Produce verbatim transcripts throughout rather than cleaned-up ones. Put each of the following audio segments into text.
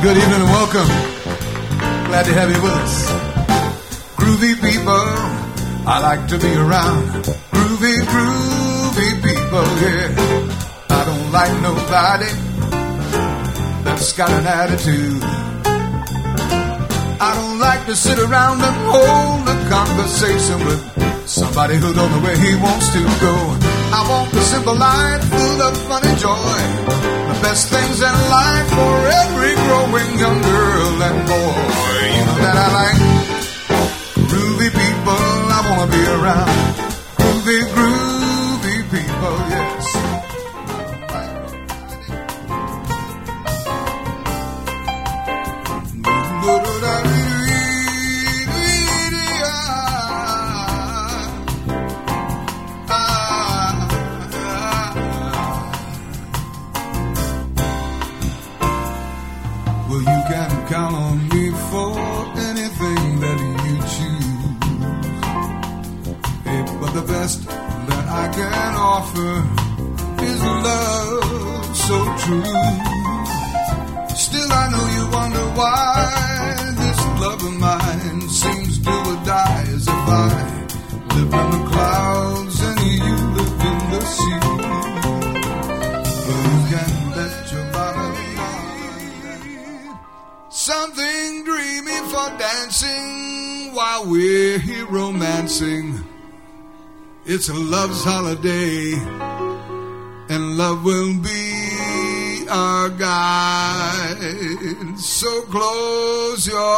Good evening and welcome. Glad to have you with us. Groovy people, I like to be around. Groovy, groovy people, yeah. I don't like nobody that's got an attitude. I don't like to sit around and hold a conversation with somebody who don't know where he wants to go. I want the simple life full of fun and joy. The best things in life for every growing young girl and boy. You know that I like groovy people. I want to be around groovy, groovy people, yes. Well, you can count on me for anything that you choose. Hey, but the best that I can offer is love so true. Still, I know you wonder why this love of mine seems do or die, as if I live in the clouds and you live in the sea. But you can bet your bottom line something dreamy for dancing while we're here romancing. It's a love's holiday, and love will be our guide. So close your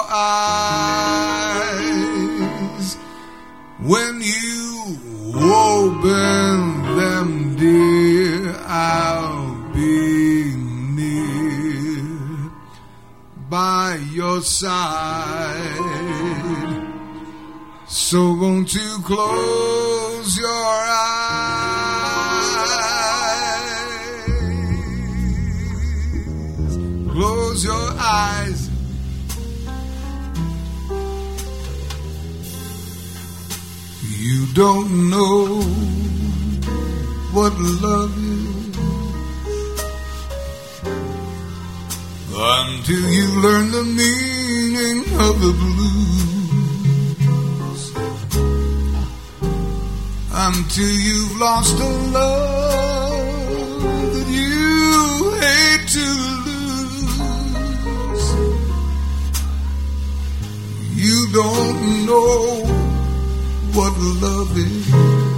eyes when you open them, dear. I'll be near by your side. So won't you close your eyes? Close your eyes. You don't know what love is until you learn the meaning of the blues. Until you've lost a love that you hate to lose. You don't know what love is.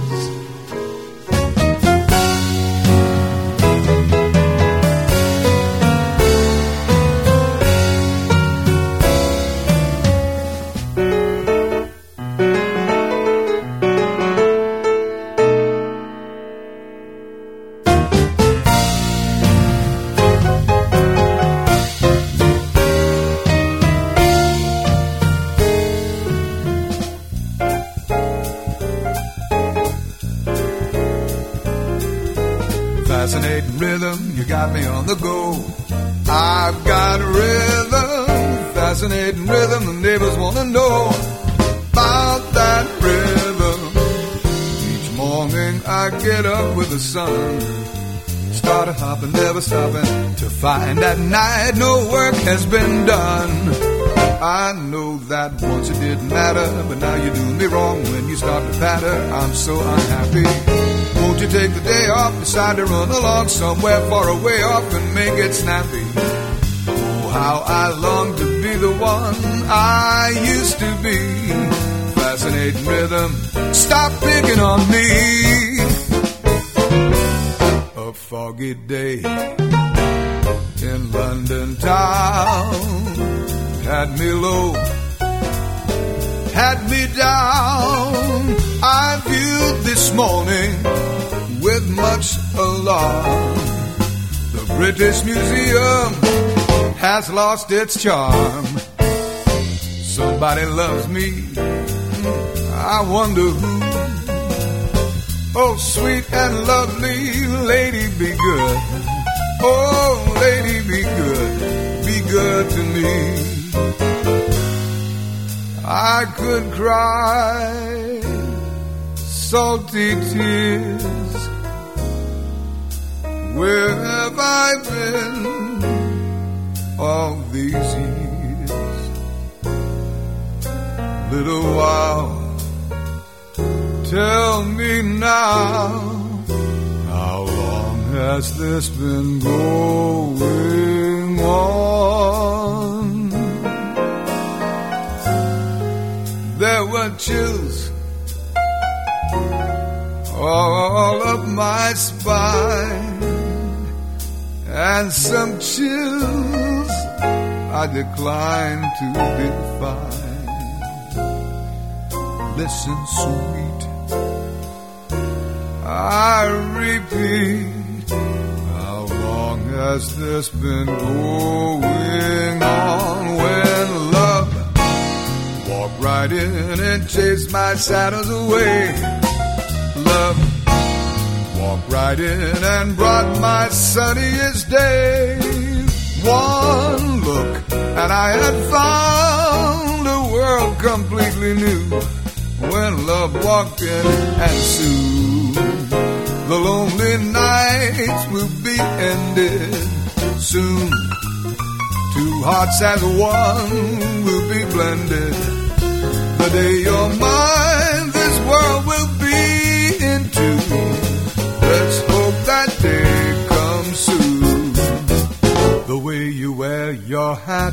Fascinating rhythm, you got me on the go. I've got rhythm, fascinating rhythm. The neighbors want to know about that rhythm. Each morning I get up with the sun, start a hopping, never stopping, to find at night no work has been done. I know that once it didn't matter, but now you do me wrong when you start to patter. I'm so unhappy. Won't you take the day off, decide to run along somewhere far away off and make it snappy? Oh, how I long to be the one I used to be. Fascinating rhythm, stop picking on me. A foggy day in London town had me low, had me down. I viewed this morning with much alarm. The British Museum has lost its charm. Somebody loves me, I wonder who. Oh, sweet and lovely lady, be good. Oh, lady, be good, be good to me. I could cry salty tears. Where have I been all these these years. Little while, tell me now, how long has this been going on? There were chills all up my spine, and some chills I decline to define. Listen, sweet, I repeat, how long has this been going on? When love walked right in and chased my shadows away. Love walked right in and brought my sunniest day. One look and I had found a world completely new. When love walked in, and soon the lonely nights will be ended. Soon two hearts as one will be blended. The day you're mine, this world will be into. Let's hope that day comes soon. The way you wear your hat,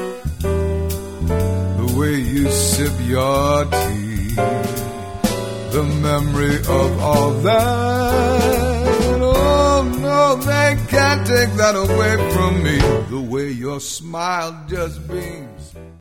the way you sip your tea, the memory of all that, oh no, they can't take that away from me. The way your smile just beams